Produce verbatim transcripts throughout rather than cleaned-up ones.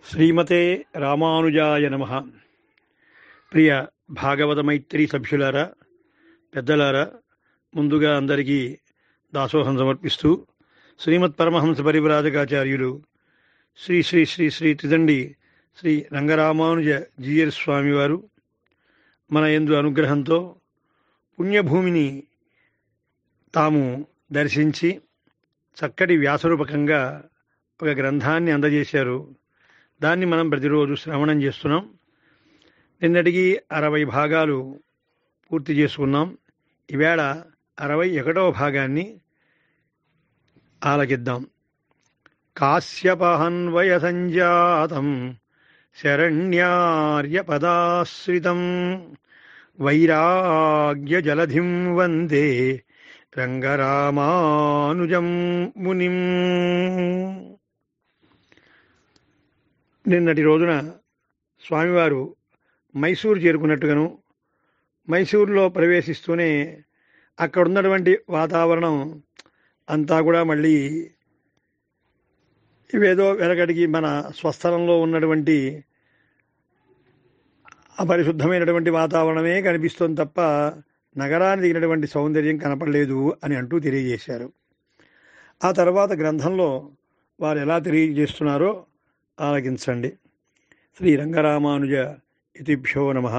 శ్రీమతే రామానుజాయ నమః. ప్రియ భాగవత మైత్రి సభ్యులారా, పెద్దలారా, ముందుగా అందరికీ దాసోహం సమర్పిస్తూ శ్రీమత్ పరమహంస పరివ్రాజకాచార్యులు శ్రీ శ్రీ శ్రీ శ్రీ త్రిదండి శ్రీ రంగరామానుజ జీయర్ స్వామివారు మన యందు అనుగ్రహంతో పుణ్యభూమిని తాము దర్శించి చక్కటి వ్యాసరూపకంగా ఒక గ్రంథాన్ని అందజేశారు. దాన్ని మనం ప్రతిరోజు శ్రవణం చేస్తున్నాం. నిన్నటికి అరవై భాగాలు పూర్తి చేసుకున్నాం. ఈవేళ అరవై ఒకటవ భాగాన్ని ఆలకిద్దాం. కాశ్యపహన్వయ సంజాతం శరణ్యార్య పదాశ్రితం వైరాగ్య జలధిం వందే రంగరామానుజం మునిం. నిన్నటి రోజున స్వామివారు మైసూరు చేరుకున్నట్టుగాను, మైసూరులో ప్రవేశిస్తూనే అక్కడ ఉన్నటువంటి వాతావరణం అంతా కూడా మళ్ళీ ఇవేదో వెనకడికి మన స్వస్థలంలో ఉన్నటువంటి అపరిశుద్ధమైనటువంటి వాతావరణమే కనిపిస్తుంది తప్ప నగరానికి దిగినటువంటి సౌందర్యం కనపడలేదు అని అంటూ తెలియజేశారు. ఆ తర్వాత గ్రంథంలో వారు ఎలా తెలియజేస్తున్నారో ఆలకించండి. శ్రీ రంగరామానుజ ఇతిభ్యో నమః.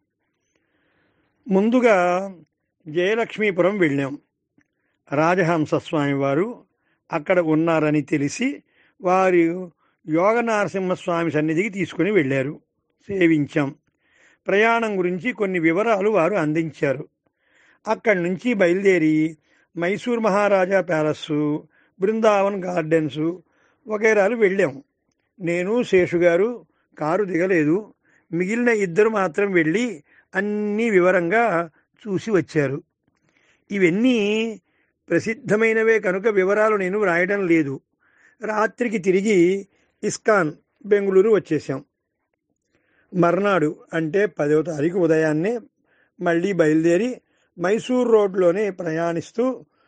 ముందుగా జయలక్ష్మీపురం వెళ్ళాం. రాజహంస స్వామి వారు అక్కడ ఉన్నారని తెలిసి వారు యోగ నరసింహస్వామి సన్నిధికి తీసుకుని వెళ్ళారు. సేవించాం. ప్రయాణం గురించి కొన్ని వివరాలు వారు అందించారు. అక్కడి నుంచి బయలుదేరి మైసూర్ మహారాజా ప్యాలెస్సు, బృందావన్ గార్డెన్సు వగైరాలు వెళ్ళాం. నేను శేషుగారు కారు దిగలేదు. మిగిలిన ఇద్దరు మాత్రం వెళ్ళి అన్నీ వివరంగా చూసి వచ్చారు. ఇవన్నీ ప్రసిద్ధమైనవే కనుక వివరాలు నేను వ్రాయడం లేదు. రాత్రికి తిరిగి ఇస్కాన్ బెంగుళూరు వచ్చేసాం. మర్నాడు అంటే పదవ తారీఖు ఉదయాన్నే మళ్ళీ బయలుదేరి మైసూర్ రోడ్లోనే ప్రయాణిస్తూ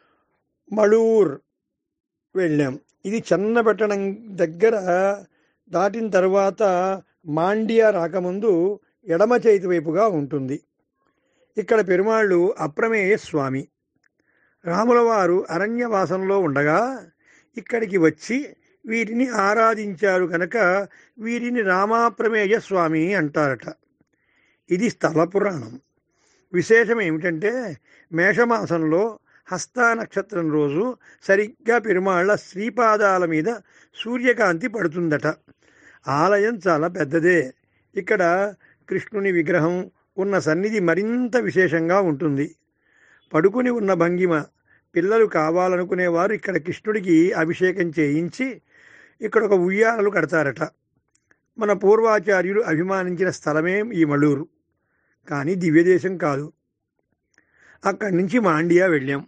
మళూర్ వెళ్ళాం. ఇది చన్నపట్టణం దగ్గర దాటిన తర్వాత మాండ్యా రాకముందు ఎడమ చేతి వైపుగా ఉంటుంది. ఇక్కడ పెరుమాళ్ళు అప్రమేయ స్వామి. రాముల వారు అరణ్యవాసంలో ఉండగా ఇక్కడికి వచ్చి వీరిని ఆరాధించారు కనుక వీరిని రామాప్రమేయ స్వామి అంటారట. ఇది స్థల పురాణం. విశేషం ఏమిటంటే మేషమాసంలో హస్తా నక్షత్రం రోజు సరిగ్గా పెరుమాళ్ళ శ్రీపాదాల మీద సూర్యకాంతి పడుతుందట. ఆలయం చాలా పెద్దదే. ఇక్కడ కృష్ణుని విగ్రహం ఉన్న సన్నిధి మరింత విశేషంగా ఉంటుంది. పడుకుని ఉన్న భంగిమ. పిల్లలు కావాలనుకునేవారు ఇక్కడ కృష్ణుడికి అభిషేకం చేయించి ఇక్కడ ఒక ఉయ్యాలలు కడతారట. మన పూర్వాచార్యులు అభిమానించిన స్థలమే ఈ మళూరు. కానీ దివ్యదేశం కాదు. అక్కడి నుంచి మాండ్యా వెళ్ళాం.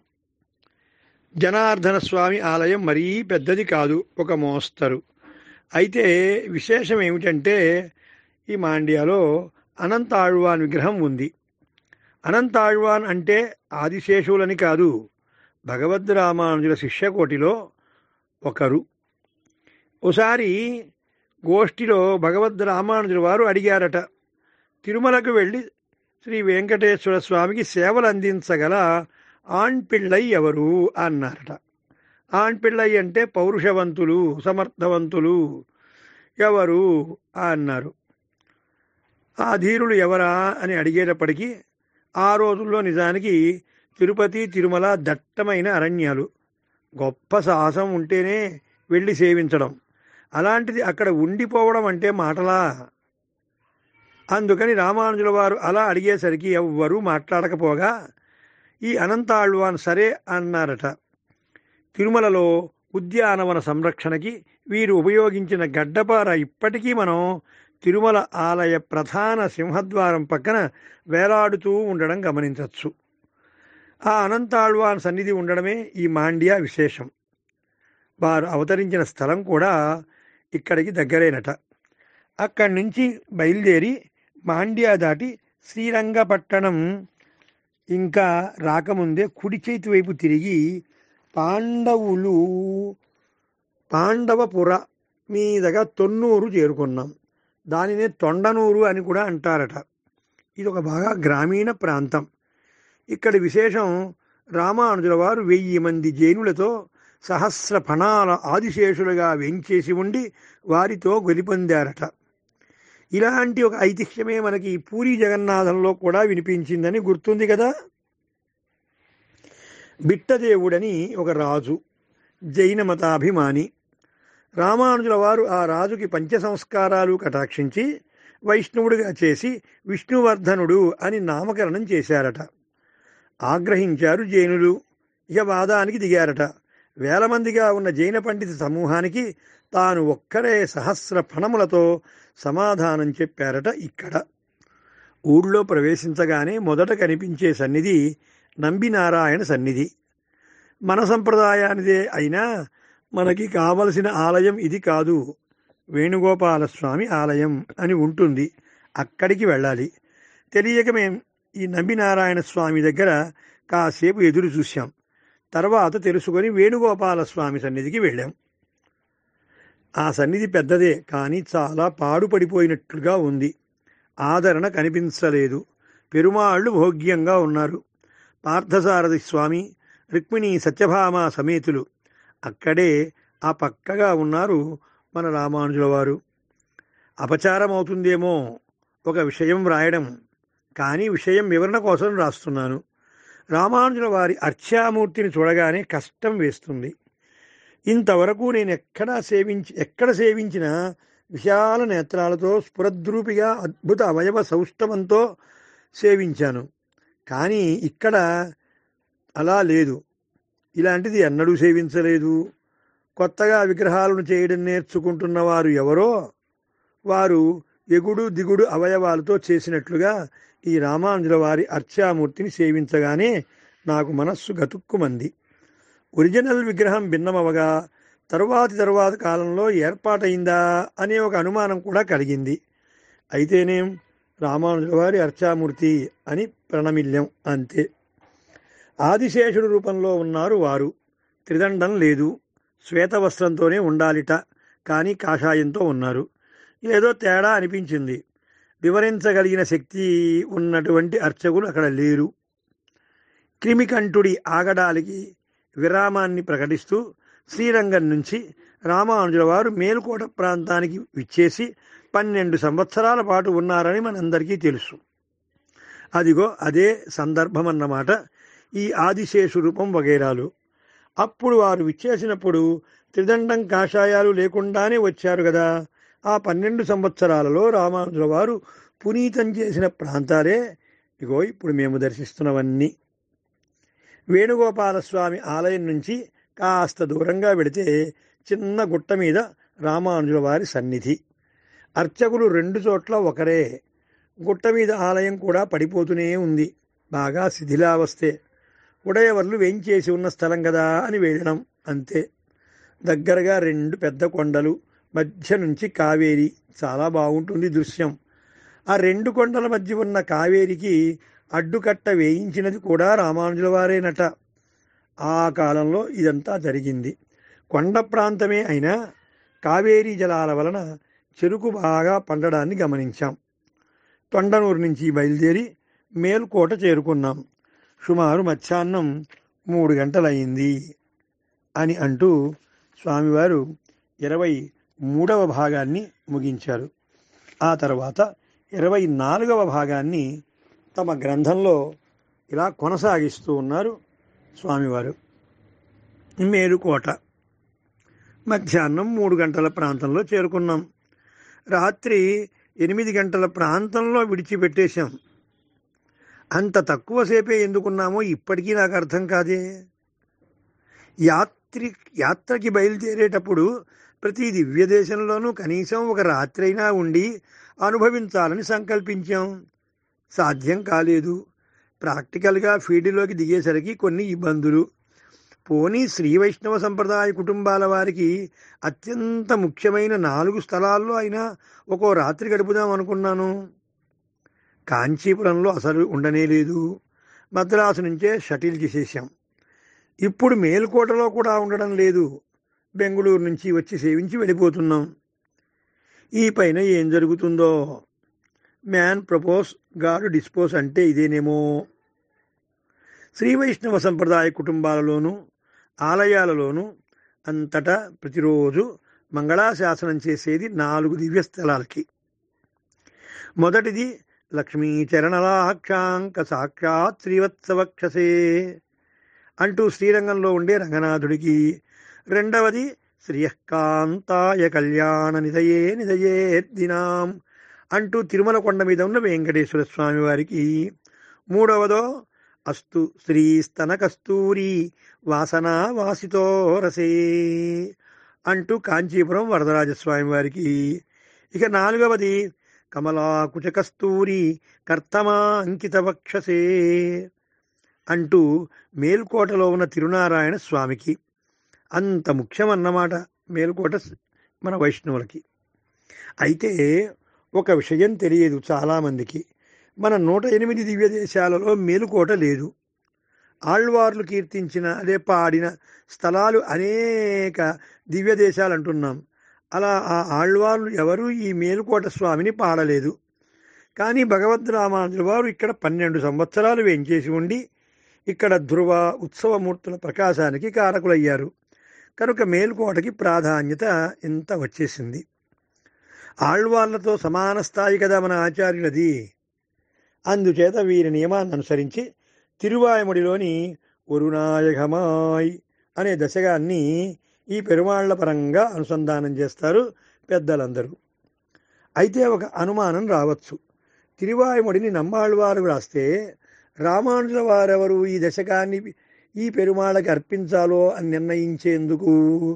జనార్దన స్వామి ఆలయం మరీ పెద్దది కాదు, ఒక మోస్తరు. అయితే విశేషం ఏమిటంటే ఈ మాండ్యాలో అనంతాళ్వాన్ విగ్రహం ఉంది. అనంతాళ్వాన్ అంటే ఆదిశేషులని కాదు, భగవద్ రామానుజుల శిష్యకోటిలో ఒకరు. ఒకసారి గోష్ఠిలో భగవద్ రామానుజుల వారు అడిగారట, తిరుమలకు వెళ్ళి శ్రీ వెంకటేశ్వర స్వామికి సేవలు అందించగల ఆణ్పిళ్ళై ఎవరు అన్నారట. ఆణ్పిళ్ళై అంటే పౌరుషవంతులు, సమర్థవంతులు ఎవరు అన్నారు. ఆ ధీరులు ఎవరా అని అడిగేటప్పటికీ ఆ రోజుల్లో నిజానికి తిరుపతి తిరుమల దట్టమైన అరణ్యాలు. గొప్ప సాహసం ఉంటేనే వెళ్ళి సేవించడం. అలాంటిది అక్కడ ఉండిపోవడం అంటే మాటలా? అందుకని రామానుజుల వారు అలా అడిగేసరికి ఎవ్వరూ మాట్లాడకపోగా ఈ అనంతాళ్వాన్ సరే అన్నారట. తిరుమలలో ఉద్యానవన సంరక్షణకి వీరు ఉపయోగించిన గడ్డపార ఇప్పటికీ మనం తిరుమల ఆలయ ప్రధాన సింహద్వారం పక్కన వేలాడుతూ ఉండడం గమనించవచ్చు. ఆ అనంతాళ్వాన్ సన్నిధి ఉండడమే ఈ మాండ్యా విశేషం. వారు అవతరించిన స్థలం కూడా ఇక్కడికి దగ్గరేనట. అక్కడి నుంచి బయలుదేరి మాండ్యా దాటి శ్రీరంగపట్టణం ఇంకా రాకముందే కుడి చేతి వైపు తిరిగి పాండవులు పాండవపుర మీదగా తొన్నూరు చేరుకున్నాం. దానినే తొండనూరు అని కూడా అంటారట. ఇది ఒక బాగా గ్రామీణ ప్రాంతం. ఇక్కడి విశేషం, రామానుజుల వారు వెయ్యి మంది జైనులతో సహస్ర ఫణాల ఆదిశేషులుగా వెంచేసి ఉండి వారితో గెలుపొందారట. ఇలాంటి ఒక ఐతిహ్యమే మనకి పూరీ జగన్నాథంలో కూడా వినిపించిందని గుర్తుంది కదా. బిట్టదేవుడని ఒక రాజు, జైన మతాభిమాని. రామానుజుల వారు ఆ రాజుకి పంచ సంస్కారాలు కటాక్షించి వైష్ణవుడిగా చేసి విష్ణువర్ధనుడు అని నామకరణం చేశారట. ఆగ్రహించారు జైనులు. ఇక వాదానికి దిగారట. వేల మందిగా ఉన్న జైన పండిత సమూహానికి తాను ఒక్కరే సహస్ర ఫణములతో సమాధానం చెప్పారట. ఇక్కడ ఊళ్ళో ప్రవేశించగానే మొదట కనిపించే సన్నిధి నంబినారాయణ సన్నిధి. మన సంప్రదాయానిదే అయినా మనకి కావలసిన ఆలయం ఇది కాదు, వేణుగోపాలస్వామి ఆలయం అని ఉంటుంది. అక్కడికి వెళ్ళాలి. తెలియక మేం ఈ నంబినారాయణ స్వామి దగ్గర కాసేపు ఎదురు చూశాం. తర్వాత తెలుసుకొని వేణుగోపాలస్వామి సన్నిధికి వెళ్ళాం. ఆ సన్నిధి పెద్దదే, కానీ చాలా పాడుపడిపోయినట్లుగా ఉంది. ఆదరణ కనిపించలేదు. పెరుమాళ్ళు భోగ్యంగా ఉన్నారు. పార్థసారథి స్వామి, రుక్మిణీ సత్యభామ సమేతులు అక్కడే ఆ పక్కగా ఉన్నారు మన రామానుజుల వారు. అపచారం అవుతుందేమో ఒక విషయం వ్రాయడం, కానీ విషయం వివరణ కోసం రాస్తున్నాను. రామానుజుల వారి అర్చామూర్తిని చూడగానే కష్టం వేస్తుంది. ఇంతవరకు నేను ఎక్కడా సేవించి ఎక్కడ సేవించినా విశాల నేత్రాలతో స్ఫురద్రూపిగా అద్భుత అవయవ సౌష్ఠవంతో సేవించాను. కానీ ఇక్కడ అలా లేదు. ఇలాంటిది ఎన్నడూ సేవించలేదు. కొత్తగా విగ్రహాలను చేయడం నేర్చుకుంటున్న వారు ఎవరో వారు ఎగుడు దిగుడు అవయవాలతో చేసినట్లుగా ఈ రామానుజుల వారి అర్చామూర్తిని సేవించగానే నాకు మనస్సు గతుక్కుమంది. ఒరిజినల్ విగ్రహం భిన్నమవగా తరువాతి తరువాత కాలంలో ఏర్పాటైందా అనే ఒక అనుమానం కూడా కలిగింది. అయితేనేం, రామానుజుల వారి అర్చామూర్తి అని ప్రణమిల్యం అంతే. ఆదిశేషుడు రూపంలో ఉన్నారు వారు. త్రిదండం లేదు, శ్వేతవస్త్రంతోనే ఉండాలిట, కానీ కాషాయంతో ఉన్నారు. ఏదో తేడా అనిపించింది. వివరించగలిగిన శక్తి ఉన్నటువంటి అర్చకులు అక్కడ లేరు. క్రిమికంఠుడి ఆగడాలకి విరామాన్ని ప్రకటిస్తూ శ్రీరంగం నుంచి రామానుజుల వారు మేలుకోట ప్రాంతానికి విచ్చేసి పన్నెండు సంవత్సరాల పాటు ఉన్నారని మనందరికీ తెలుసు. అదిగో అదే సందర్భం అన్నమాట ఈ ఆదిశేషు రూపం వగైరాలు. అప్పుడు వారు విచ్చేసినప్పుడు త్రిదండం కాషాయాలు లేకుండానే వచ్చారు కదా. ఆ పన్నెండు సంవత్సరాలలో రామానుజుల వారు పునీతం చేసిన ప్రాంతాలే ఇగో ఇప్పుడు మేము దర్శిస్తున్నవన్నీ. వేణుగోపాలస్వామి ఆలయం నుంచి కాస్త దూరంగా వెడితే చిన్న గుట్ట మీద రామానుజుల వారి సన్నిధి. అర్చకులు రెండు చోట్ల ఒకరే. గుట్ట మీద ఆలయం కూడా పడిపోతూనే ఉంది. బాగా శిథిలావస్థే. ఉడయవర్లు వేయించేసి ఉన్న స్థలం కదా అని వెళ్ళడం అంతే. దగ్గరగా రెండు పెద్ద కొండలు, మధ్య నుంచి కావేరి. చాలా బాగుంటుంది దృశ్యం. ఆ రెండు కొండల మధ్య ఉన్న కావేరికి అడ్డుకట్ట వేయించినది కూడా రామానుజుల వారేనట. ఆ కాలంలో ఇదంతా జరిగింది. కొండ ప్రాంతమే అయినా కావేరీ జలాల వలన చెరుకు బాగా పండడాన్ని గమనించాం. తొండనూరు నుంచి బయలుదేరి మేల్కోట చేరుకున్నాం. సుమారు మధ్యాహ్నం మూడు గంటలయ్యింది అని అంటూ స్వామివారు ఇరవై మూడవ భాగాన్ని ముగించారు. ఆ తర్వాత ఇరవై నాలుగవ భాగాన్ని తమ గ్రంథంలో ఇలా కొనసాగిస్తూ ఉన్నారు స్వామివారు. మేలుకోట మధ్యాహ్నం మూడు గంటల ప్రాంతంలో చేరుకున్నాం. రాత్రి ఎనిమిది గంటల ప్రాంతంలో విడిచిపెట్టేశాం. అంత తక్కువసేపే ఎందుకున్నామో ఇప్పటికీ నాకు అర్థం కాదే. యాత్రి యాత్రకి బయలుదేరేటప్పుడు ప్రతి దివ్య దేశంలోనూ కనీసం ఒక రాత్రి అయినా ఉండి అనుభవించాలని సంకల్పించాం. సాధ్యం కాలేదు. ప్రాక్టికల్గా ఫీల్డ్లోకి దిగేసరికి కొన్ని ఇబ్బందులు. పోనీ శ్రీ వైష్ణవ సంప్రదాయ కుటుంబాల వారికి అత్యంత ముఖ్యమైన నాలుగు స్థలాల్లో అయినా ఒక్కో రాత్రి గడుపుదాం అనుకున్నాను. కాంచీపురంలో అసలు ఉండనే లేదు. మద్రాసు నుంచే షటిల్ చేసేసాం. ఇప్పుడు మేల్కోటలో కూడా ఉండడం లేదు. బెంగుళూరు నుంచి వచ్చి సేవించి వెళ్ళిపోతున్నాం. ఈ పైన ఏం జరుగుతుందో. మ్యాన్ ప్రపోజ్, గాడ్ డిస్పోజ్ అంటే ఇదేనేమో. శ్రీ వైష్ణవ సంప్రదాయ కుటుంబాలలోనూ ఆలయాలలోనూ అంతటా ప్రతిరోజు మంగళాశాసనం చేసేది నాలుగు దివ్య స్థలాలకి. మొదటిది లక్ష్మీచరణలాక్షాంక సాక్షాత్ శ్రీవత్సవక్షసే అంటూ శ్రీరంగంలో ఉండే రంగనాథుడికి. రెండవది శ్రీయకాంతాయ కళ్యాణ నిధయే నిధయే దినాం అంటూ తిరుమల కొండ మీద ఉన్న వెంకటేశ్వర స్వామి వారికి. మూడవదో అస్తు శ్రీ స్తన కస్తూరి వాసనా వాసితో రసే అంటూ కాంచీపురం వరదరాజస్వామి వారికి. ఇక నాలుగవది కమలాకుచ కస్తూరి కర్తమా అంకిత వక్షసే అంటూ మేల్కోటలో ఉన్న తిరునారాయణ స్వామికి. అంత ముఖ్యమన్నమాట మేల్కోట మన వైష్ణవులకి. అయితే ఒక విషయం తెలియదు చాలామందికి. మన నూట ఎనిమిది దివ్య దేశాలలో మేలుకోట లేదు. ఆళ్వార్లు కీర్తించిన అదే పాడిన స్థలాలు అనేక దివ్య దేశాలు అంటున్నాం. అలా ఆ ఆళ్వార్లు ఎవరూ ఈ మేలుకోట స్వామిని పాడలేదు. కానీ భగవద్ రామానుజుల వారు ఇక్కడ పన్నెండు సంవత్సరాలు వేంచేసి ఉండి ఇక్కడ ధ్రువ ఉత్సవమూర్తుల ప్రకాశానికి కారకులయ్యారు. కనుక మేలుకోటకి ప్రాధాన్యత ఇంత వచ్చేసింది. ఆళ్వార్లతో సమాన స్థాయి కదా మన ఆచార్యులది. అందుచేత వీరి నియమాన్ని అనుసరించి తిరువాయముడిలోని ఒరునాయకమాయ్ అనే దశగాన్ని ఈ పెరుమాళ్ల పరంగా అనుసంధానం చేస్తారు పెద్దలందరూ. అయితే ఒక అనుమానం రావచ్చు. తిరువాయముడిని నమ్మాళ్వారు రాస్తే రామానుజుల వారెవరు ఈ దశకాన్ని ఈ పెరుమాళ్ళకి అర్పించాలో అని నిర్ణయించేందుకు?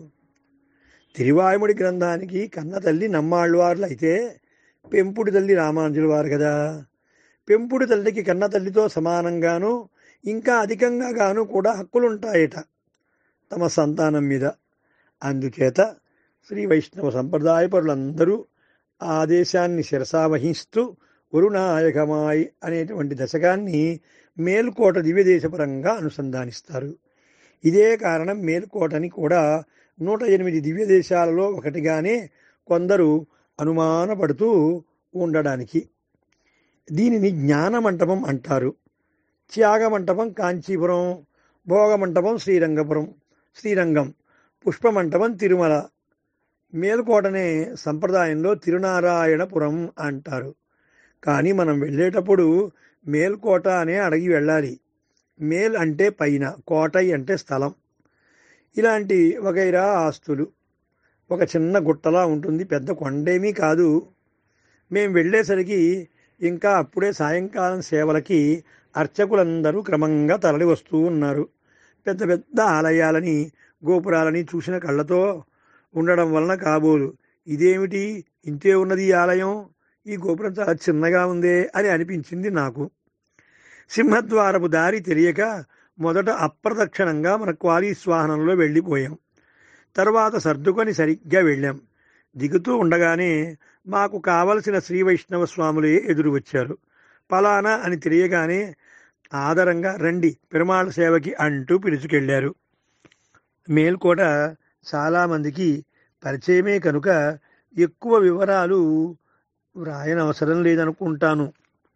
తిరువాయముడి గ్రంథానికి కన్న తల్లి నమ్మాళ్వార్లు అయితే పెంపుడు తల్లి రామానుజుల వారు కదా. పెంపుడు తల్లికి కన్న తల్లితో సమానంగాను ఇంకా అధికంగా గాను కూడా హక్కులుంటాయట తమ సంతానం మీద. అందుచేత శ్రీ వైష్ణవ సంప్రదాయ పరులందరూ ఆ ఆదేశాన్ని శిరసావహిస్తూ వరుణాయకమాయ్ అనేటువంటి దశకాన్ని మేల్కోట దివ్యదేశపరంగా అనుసంధానిస్తారు. ఇదే కారణం మేల్కోటని కూడా నూట ఎనిమిది దివ్య దేశాలలో ఒకటిగానే కొందరు అనుమానపడుతూ ఉండడానికి. దీనిని జ్ఞానమంటపం అంటారు. త్యాగమంటపం కాంచీపురం, భోగమంటపం శ్రీరంగపురం శ్రీరంగం, పుష్పమంటపం తిరుమల. మేల్కోటనే సంప్రదాయంలో తిరునారాయణపురం అంటారు. కానీ మనం వెళ్ళేటప్పుడు మేల్కోట అనే అడిగి వెళ్ళాలి. మేల్ అంటే పైన, కోటై అంటే స్థలం. ఇలాంటి వగైరా ఆస్తులు. ఒక చిన్న గుట్టలా ఉంటుంది, పెద్ద కొండేమీ కాదు. మేం వెళ్ళేసరికి ఇంకా అప్పుడే సాయంకాలం సేవలకి అర్చకులందరూ క్రమంగా తరలి వస్తూ ఉన్నారు. పెద్ద పెద్ద ఆలయాలని గోపురాలని చూసిన కళ్ళతో ఉండడం వలన కాబోలు ఇదేమిటి ఇంతే ఉన్నది ఈ ఆలయం, ఈ గోపురం చాలా చిన్నగా ఉందే అని అనిపించింది నాకు. సింహద్వారపు దారి తెలియక మొదట అప్రదక్షిణంగా మన క్వాలీస్ వాహనంలో వెళ్ళిపోయాం. తర్వాత సర్దుకొని సరిగ్గా వెళ్ళాం. దిగుతూ ఉండగానే మాకు కావలసిన శ్రీ వైష్ణవ స్వాములే ఎదురు వచ్చారు. పలానా అని తెలియగానే ఆదరంగా రండి పెరుమాళ సేవకి అంటూ పిలుచుకెళ్లారు. మేల్కోట చాలామందికి పరిచయమే కనుక ఎక్కువ వివరాలు వ్రాయనవసరం లేదనుకుంటాను.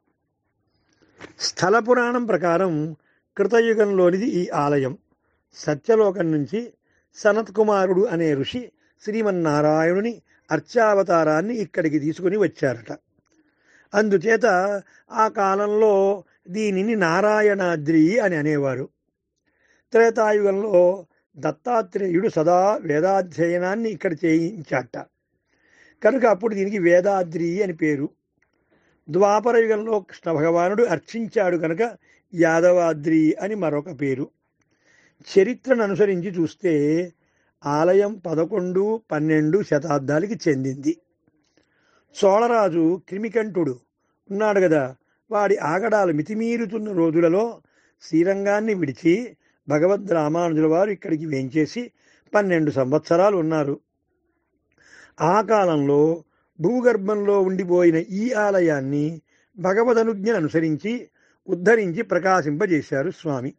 స్థల పురాణం ప్రకారం కృతయుగంలోనిది ఈ ఆలయం. సత్యలోకం నుంచి సనత్ కుమారుడు అనే ఋషి శ్రీమన్నారాయణుని అర్చావతారాన్ని ఇక్కడికి తీసుకుని వచ్చారట. అందుచేత ఆ కాలంలో దీనిని నారాయణాద్రి అని అనేవారు. త్రేతాయుగంలో దత్తాత్రేయుడు సదా వేదాధ్యయనాన్ని ఇక్కడ చేయించాట కనుక అప్పుడు దీనికి వేదాద్రి అని పేరు. ద్వాపర యుగంలో కృష్ణ భగవానుడు అర్చించాడు కనుక యాదవాద్రి అని మరొక పేరు. చరిత్రను అనుసరించి చూస్తే ఆలయం పదకొండు పన్నెండు శతాబ్దాలకి చెందింది. చోళరాజు క్రిమికంఠుడు ఉన్నాడు కదా, వాడి ఆగడాలు మితిమీరుతున్న రోజులలో శ్రీరంగాన్ని విడిచి భగవద్ రామానుజుల వారు ఇక్కడికి వేంచేసి పన్నెండు సంవత్సరాలు ఉన్నారు. ఆ కాలంలో భూగర్భంలో ఉండిపోయిన ఈ ఆలయాన్ని భగవదనుజ్ఞను అనుసరించి ఉద్ధరించి ప్రకాశింపజేశారు స్వామి.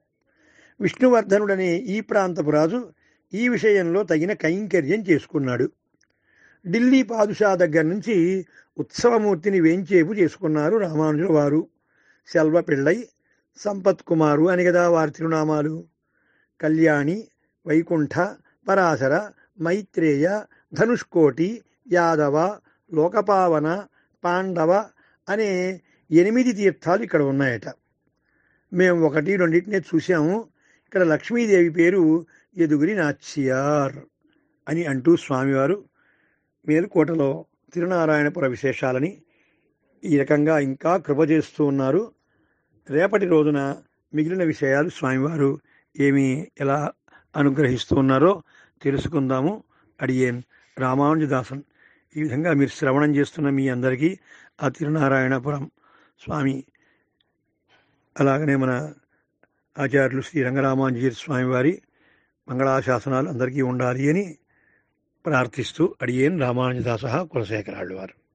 విష్ణువర్ధనుడనే ఈ ప్రాంతపు రాజు ఈ విషయంలో తగిన కైంకర్యం చేసుకున్నాడు. ఢిల్లీ పాదుషా దగ్గర నుంచి ఉత్సవమూర్తిని వేంచేపు చేసుకున్నారు రామానుజుల వారు. సెల్వ పిళ్ళై, సంపత్ కుమారు అని కదా వారి తిరునామాలు. కళ్యాణి, వైకుంఠ, పరాశర, మైత్రేయ, ధనుష్కోటి, యాదవ, లోకపావన, పాండవ అనే ఎనిమిది తీర్థాలు ఇక్కడ ఉన్నాయట. మేము ఒకటి రెండింటినే చూసాము. ఇక్కడ లక్ష్మీదేవి పేరు ఎదుగురి నాచ్యార్ అని అంటూ స్వామివారు మేలుకోటలో తిరునారాయణపుర విశేషాలని ఈ రకంగా ఇంకా కృప చేస్తూ ఉన్నారు. రేపటి రోజున మిగిలిన విషయాలు స్వామివారు ఏమి ఎలా అనుగ్రహిస్తూ ఉన్నారో తెలుసుకుందాము. అడియేన్ రామానుజదాసన్. ఈ విధంగా మీరు శ్రవణం చేస్తున్న మీ అందరికీ ఆ తిరునారాయణపురం స్వామి, అలాగనే మన ఆచార్యులు శ్రీ రంగరామానుజీ స్వామివారి మంగళాశాసనాలు అందరికీ ఉండాలి అని ప్రార్థిస్తూ అడియేన్ రామానుజదాస కులశేఖరాళ్ళు వారు.